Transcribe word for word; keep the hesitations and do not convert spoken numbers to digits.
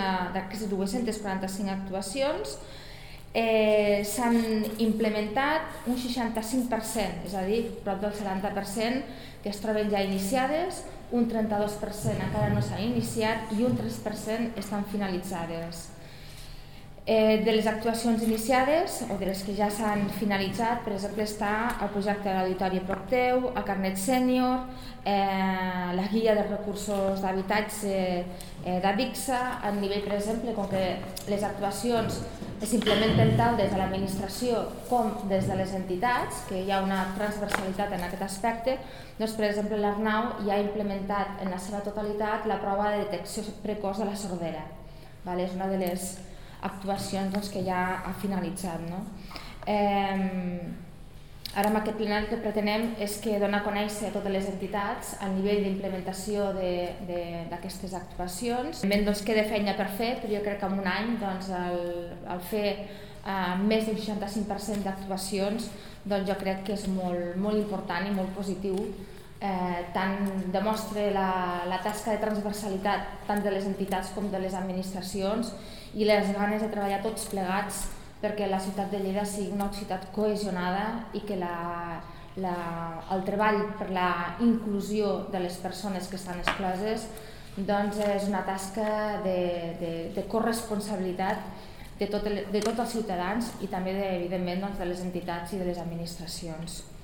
d'aquestes dues-centes quaranta-cinc actuacions eh, s'han implementat un seixanta-cinc per cent, és a dir, prop del setanta per cent que es troben ja iniciades, un trenta-dos per cent encara no s'han iniciat i un tres per cent estan finalitzades. Eh, de les actuacions iniciades o de les que ja s'han finalitzat, per exemple, està el projecte de l'Auditori a prop teu, el carnet sènior, eh, la guia de recursos d'habitatge eh, d'Abixa. A nivell, per exemple, com que les actuacions s'implementen tant des de l'administració com des de les entitats, que hi ha una transversalitat en aquest aspecte, doncs, per exemple, l'Arnau ja ha implementat en la seva totalitat la prova de detecció precoç de la sordera. Vale? És una de les actuacions doncs, que ja ha finalitzat. No? Eh, ara amb aquest plenari el que pretenem és que donar a conèixer a totes les entitats el nivell d'implementació d'aquestes actuacions. També doncs, queda feina per fer, però jo crec que en un any doncs, el, el fer eh, més d'un seixanta-cinc per cent d'actuacions doncs, jo crec que és molt, molt important i molt positiu. Eh, tant demostra la, la tasca de transversalitat tant de les entitats com de les administracions i les ganes de treballar tots plegats perquè la ciutat de Lleida sigui una ciutat cohesionada i que la, la, el treball per la inclusió de les persones que estan excloses doncs és una tasca de, de, de corresponsabilitat de, tot el, de tots els ciutadans i també de, evidentment doncs, de les entitats i de les administracions.